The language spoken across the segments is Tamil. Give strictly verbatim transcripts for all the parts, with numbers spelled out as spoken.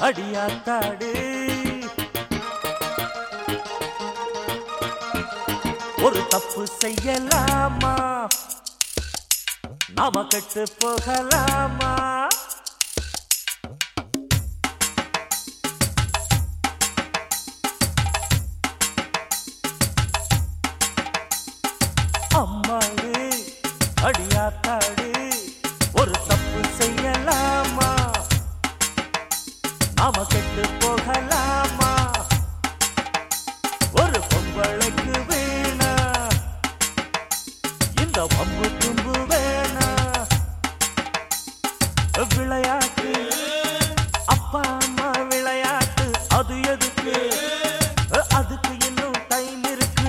அடியாத்தாடு ஒரு தப்பு செய்யலாமா நாம கெட்டு போகலாமா அம்மாடு அடியாத்தாடு ஒரு தப்பு செய்யலாமா நாம கெட்டு போகலாமா ஒரு பொம்பளைக்கு வேணா இந்த வம்பு தும்பு வேணா விளையாட்டு அப்பா அம்மா விளையாட்டு அது எதுக்கு அதுக்கு இன்னும் டைம் இருக்கு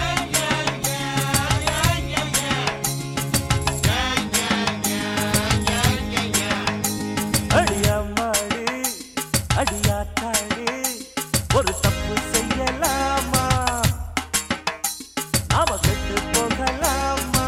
அடியம்மாடு அடியாத்தாடு ஒரு தப்பு செய்யலாமா நாம கெட்டு போகலாமா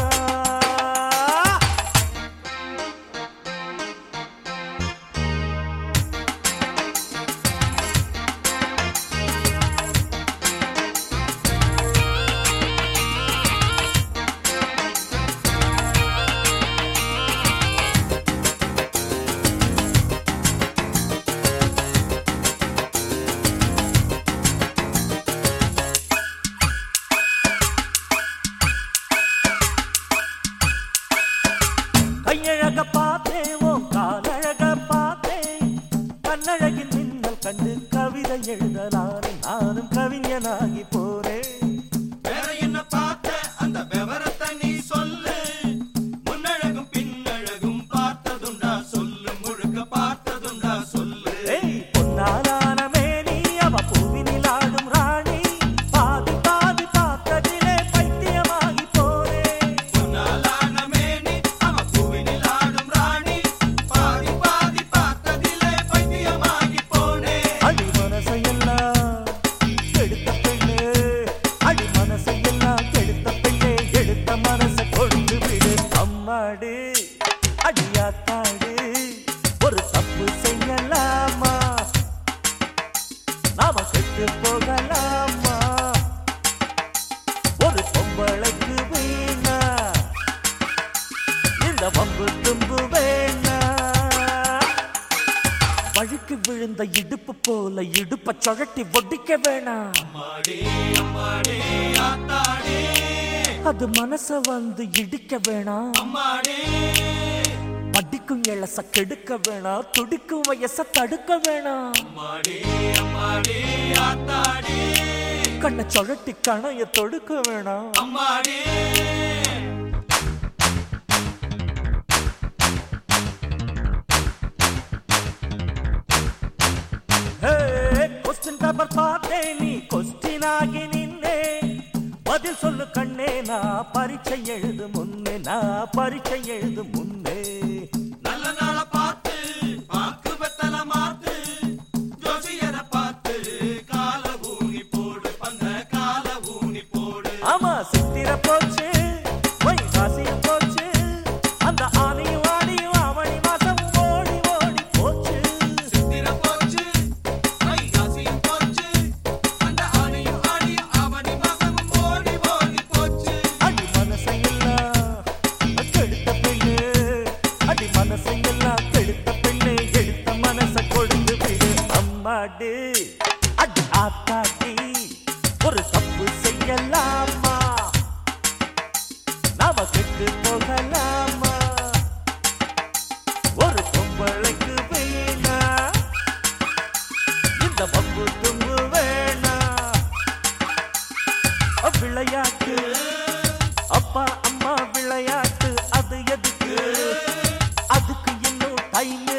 கையழக பார்த்தேன் உன் காலழக பார்த்தேன் கண்ணழகின் மின்னல் கண்டு கவிதை எழுதலானே நானும் கவிஞனாகி போறேன் வேற என்ன பார்த்த அந்த விவரத்தை நீ சொல்லு முன்னழகும் பின்னழகும் பார்த்ததுண்டா சொல்லு முழுக்க பார்த்ததுண்டா சொல்லு ஏய் பொன்னாலான மேனி அவ பூவினில் ஆடும் ராணி பாதி பாதி பார்த்ததிலே பைத்தியமாகி போறேன் பொன்னாலான மேனி அவ பூவினில் ஆடும் ராணி பாதி பாதி பார்த்ததிலே பைத்தியமாகி போனே அடி மனசையெல்லாம் கெடுத்த பெண்ணே அடி மனசையெல்லாம் கெடுத்த பெண்ணே எடுத்த மனசை கொண்டு விடு அம்மாடு அடியாத்தாடு ஒரு தப்பு செய்யலாமா நாம கெட்டு போகலாமா ஒரு பொம்பளைக்கு வீணா இந்த வம்பு தும்பு வேணா வழுக்கு விழுந்த இடுப்பு போல இடுப்ப சுழட்டி ஒடிக்க வேணாம் அம்மாடே அம்மாடே ஆத்தாடே அது மனச வந்து இடிக்க வேணாம் அம்மாடே படிக்கும் இளச கெடுக்க வேணாம் துடிக்கும் வயச தடுக்க வேணாம் அம்மாடே அம்மாடே ஆத்தாடே கண்ணை சுழட்டி கணைய தொடுக்க வேணாம் அம்மாடே கொஸ்டின் பேப்பர் பார்த்தே நீ கொஸ்டின் ஆகி நின்னே பதில் சொல்லு கண்ணே நான் பரீட்சை எழுது முன்னே நான் பரீட்சை எழுது முன்னே நல்ல நாள பார்த்து பாக்கு வெத்தல மாத்து ஜோசியரை பார்த்து கால ஊனி போடு பந்த கால ஊனி போடு ஆமா சித்திர போச்சு வைகாசிய போச்சு அந்த ஆனையும் ஆடியும் அவனி மாசம் ஓடி ஓடி போச்சு சித்திர போச்சு வைகாசியும் போச்சு அந்த ஆணையும் ஆடியும் அவனி மாசமும் ஓடி ஓடி போச்சு அடி மனசையெல்லாம் கெடுத்த பெண்ணு அடி மனசையெல்லாம் கெடுத்த பெண்ணு எடுத்த மனசை கொடுத்து விடு அம்மாடு அடி ஆத்தாடி ஒரு தப்பு செய்யலாமா நாம கெட்டு போகலாமா ஒரு பொம்பளைக்கு வேணா இந்த வம்பு தும்பு வேணா விளையாட்டு அப்பா அம்மா விளையாட்டு அது எதுக்கு அதுக்கு இன்னும் டைம்